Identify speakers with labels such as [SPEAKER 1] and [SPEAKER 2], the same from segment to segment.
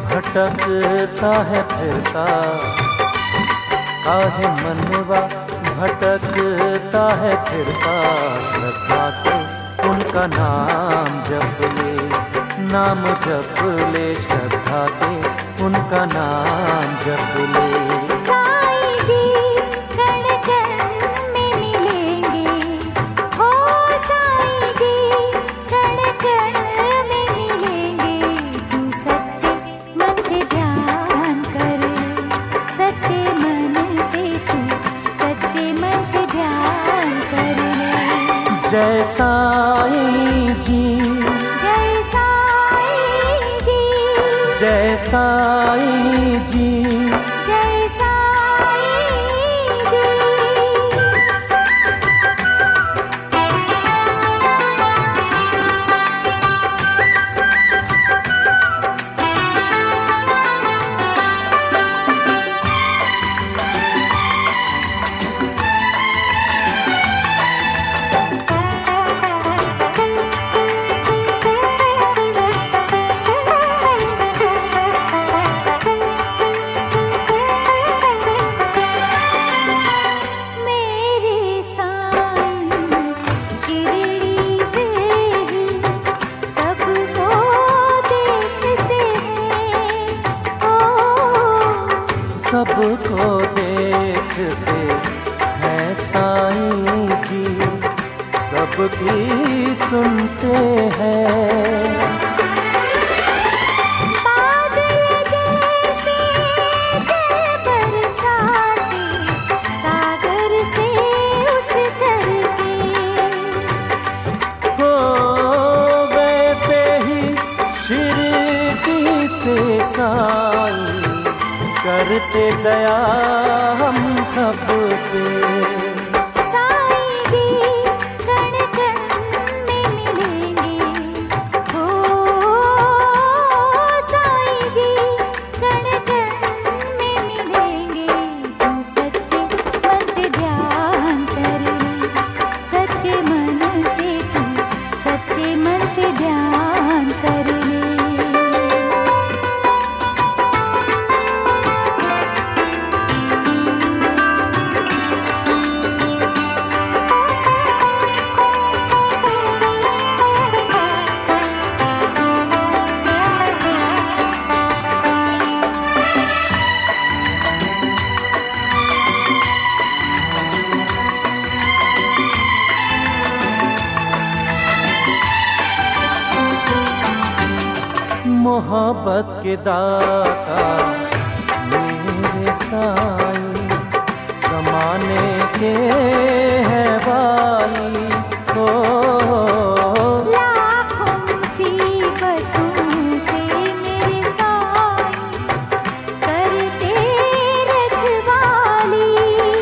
[SPEAKER 1] भटकता है फिरता, काहे मनवा भटकता है फिरता। श्रद्धा से उनका नाम जप ले, नाम जप ले, श्रद्धा से उनका नाम जप ले।
[SPEAKER 2] साईं जी कण कण में मिलेंगे, हो साईं जी कण कण में मिलेंगे। तू सच्चे मन से ध्यान कर, सच्चे मन से तू सच्चे मन से ध्यान कर ले।
[SPEAKER 1] जय साईं जी,
[SPEAKER 2] जय साईं जी,
[SPEAKER 1] जय साईं जी,
[SPEAKER 2] जय साईं जी।
[SPEAKER 1] सबको देखते हैं साईं जी, सबकी सुनते हैं।
[SPEAKER 2] बादल जैसे जल बरसाते, सागर से उठ करके,
[SPEAKER 1] हो वैसे ही शिरडी से साईं करते दया हम सब पे।
[SPEAKER 2] साईं जी कण कण में मिलेंगे, हो साईं जी कण कण में मिलेंगे। तू सच्चे मन से ध्यान कर ले, सच्चे मन से तू सच्चे मन से ध्यान कर ले।
[SPEAKER 1] मोहब्बत के दाता मेरे साईं, ज़माने के हैं वाली। हो
[SPEAKER 2] लाखों मुसीबतों से मेरे साईं करते रखवाली।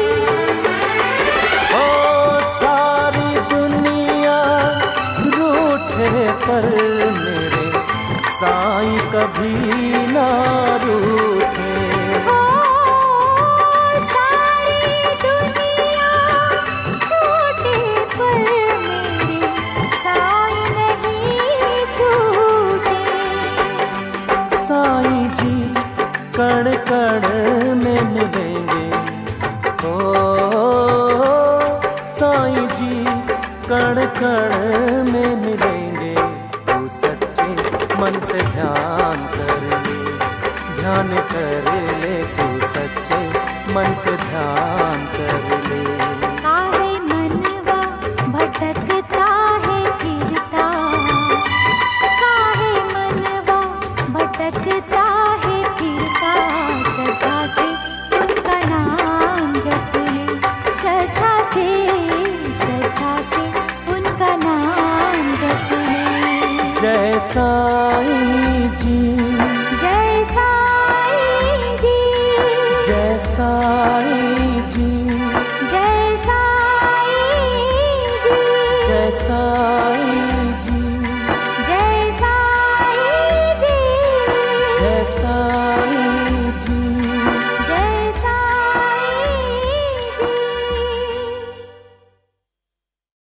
[SPEAKER 1] हो सारी दुनिया रूठे पर मेरे साईं कभी ना रूठे।
[SPEAKER 2] हो सारी दुनिया छूटे पर मेरे साईं नहीं छूटे।
[SPEAKER 1] साईं जी कण कण में मिलेंगे, ओ साईं जी कण कण में मिलेंगे। तू सच्चे मन से ध्यान कर ले, ध्यान कर ले, तू सच्चे मन से ध्यान कर ले।
[SPEAKER 2] काहे मनवा भटकता है फिरता, काहे मनवा भटकता है फिरता। श्रद्धा से उनका नाम जप ले, श्रद्धा से उनका नाम जप ले।
[SPEAKER 1] जय साईं जी,
[SPEAKER 2] जय साईं जी,
[SPEAKER 1] जय साईं जी।